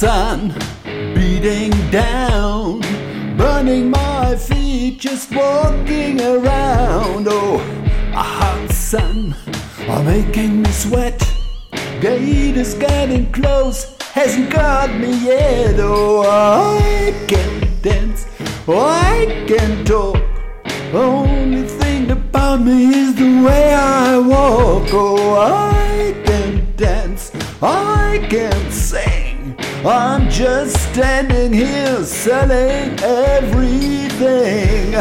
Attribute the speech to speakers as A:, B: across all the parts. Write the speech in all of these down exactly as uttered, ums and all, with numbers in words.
A: sun beating down, burning my feet just walking around. Oh, a hot sun are making me sweat. Gate is getting close, hasn't got me yet. Oh, I can dance, oh, I can talk. Only thing about me is the way I walk. Oh, I can dance, I can sing. I'm just standing here selling everything.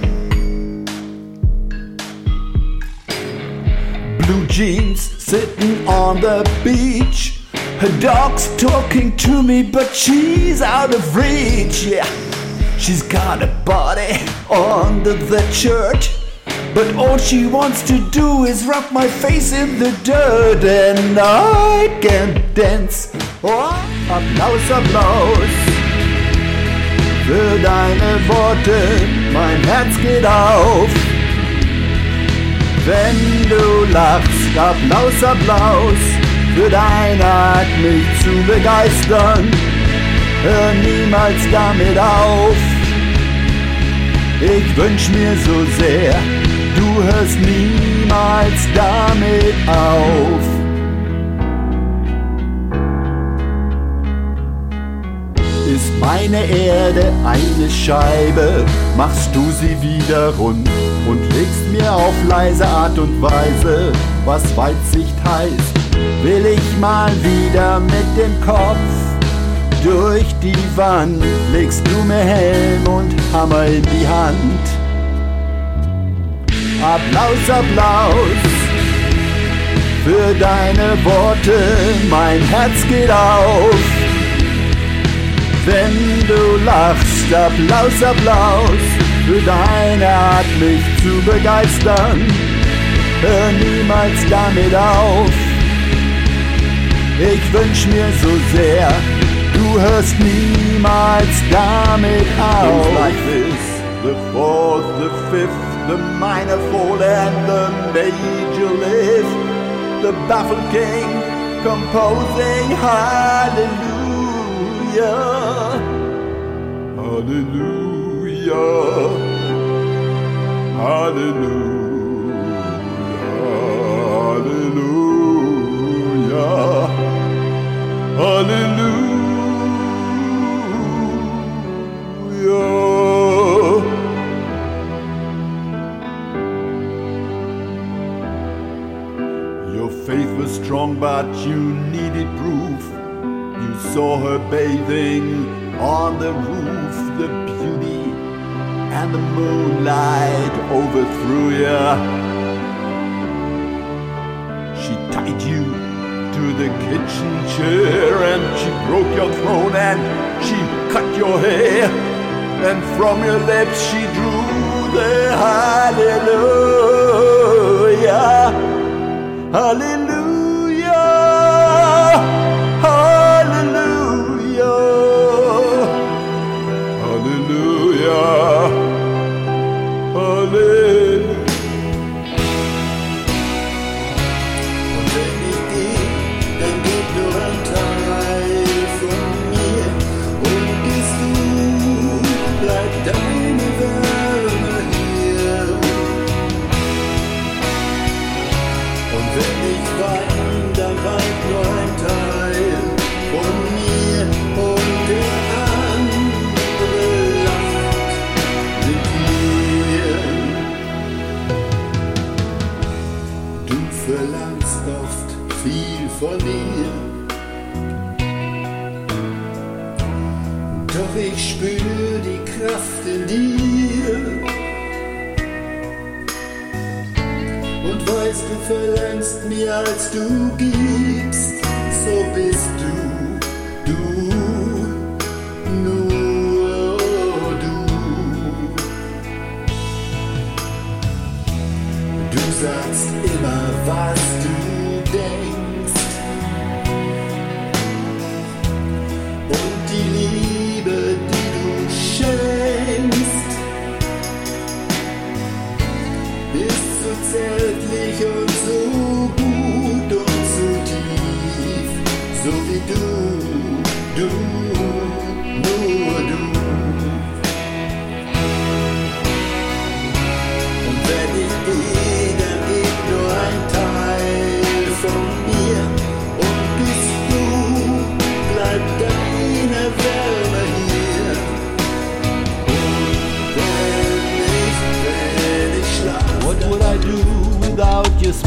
A: Blue jeans sitting on the beach. Her dog's talking to me, but she's out of reach. Yeah, she's got a body under the shirt, but all she wants to do is rub my face in the dirt. And I can dance. Oh, Applaus, Applaus für deine Worte, mein Herz geht auf. Wenn du lachst, Applaus, Applaus für deine Art, mich zu begeistern. Hör niemals damit auf. Ich wünsch mir so sehr, du hörst niemals damit auf. Ist meine Erde eine Scheibe, machst du sie wieder rund und legst mir auf leise Art und Weise, was Weitsicht heißt. Will ich mal wieder mit dem Kopf durch die Wand, legst du mir Helm und Hammer in die Hand. Applaus, Applaus für deine Worte, mein Herz geht auf. Wenn du lachst, Applaus, Applaus für deine Art, mich zu begeistern. Hör niemals damit auf. Ich wünsch mir so sehr, du hörst niemals damit auf. Things like this, the fourth, the fifth, the minor fall and the major lift. The baffled king composing hallelujah. Hallelujah, hallelujah, hallelujah, hallelujah. Your faith was strong, but you needed proof. You saw her bathing on the roof. The beauty and the moonlight overthrew ya. She tied you to the kitchen chair and she broke your throne and she cut your hair. And from your lips she drew the hallelujah. Hallelujah. Hallelujah. Hallelujah. Hallelujah.
B: Und wenn ich gehe, dann geht nur ein Teil von mir. Und gehst du, bleibt deine Wärme hier. Und wenn ich weine, dann weint nur ein Teil von mir. Und der andere lacht mit mir. Du verlangst oft viel von mir, doch ich spür die Kraft in dir und weiß, du verlangst mehr als du gibst, so bist du, du, nur du. Du sagst immer, was du denkst, und die Liebe, die du schenkst, ist so zärtlich und so gut und so tief, so wie du, du.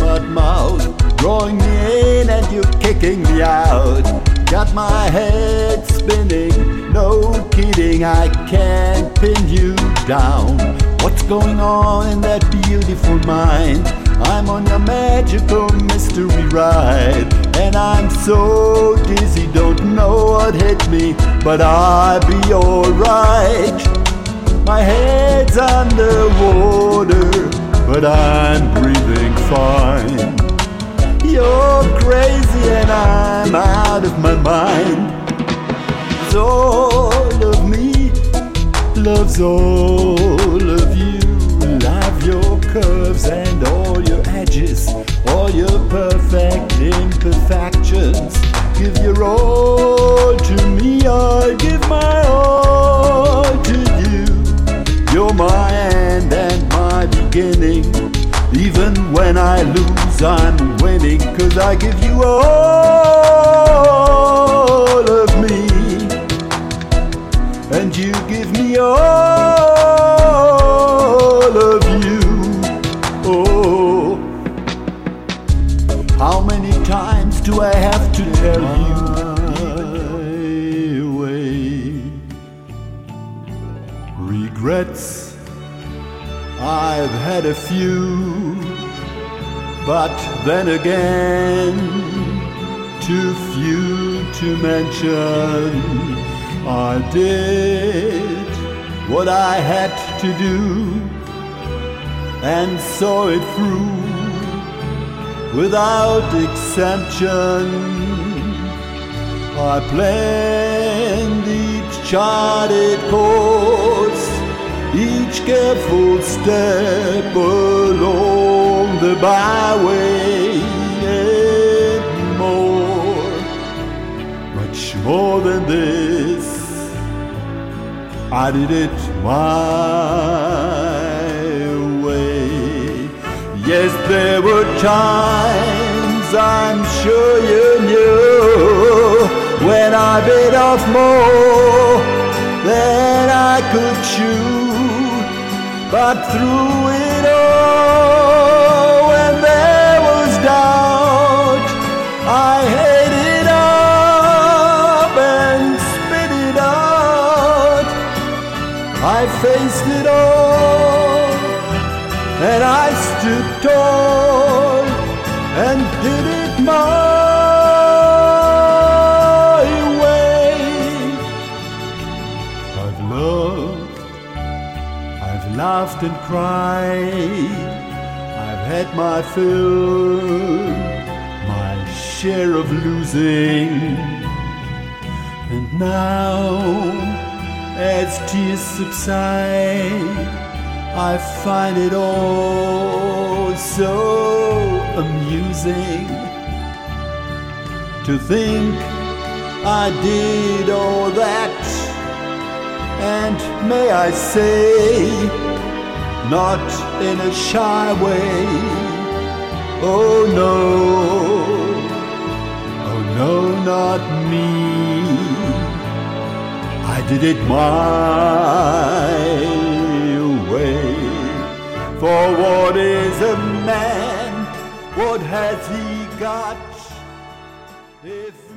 A: shut mouth, drawing me in and you kicking me out. Got my head spinning, no kidding, I can't pin you down. What's going on in that beautiful mind? I'm on your magical mystery ride, and I'm so dizzy, don't know what hit me, but I'll be alright. My head's underwater, but I'm breathing fine. You're crazy and I'm out of my mind. 'Cause all of me loves all of you. Love your curves and all your edges, all your perfect imperfections. Give your all to me, I give my all to you. You're my end and my beginning. Even when I lose, I'm winning, 'cause I give you all of me, and you give me all of you. Oh, how many times do I have to tell you? Way. Regrets, I've had a few, but then again, too few to mention. I did what I had to do and saw it through without exemption. I planned each charted course, each careful step along the byway, and more, much more than this, I did it my way. Yes, there were times, I'm sure you knew, when I bit off more than I could chew. But through it all, when there was doubt, I ate it up and spit it out. I faced it all, and I stood tall and did it my way. I've loved, I've laughed and cried, I've had my fill, my share of losing, and now, as tears subside, I find it all so amusing to think I did all that, and may I say, not in a shy way. Oh no, oh no, not me. I did it my way. For what is a man? What has he got? If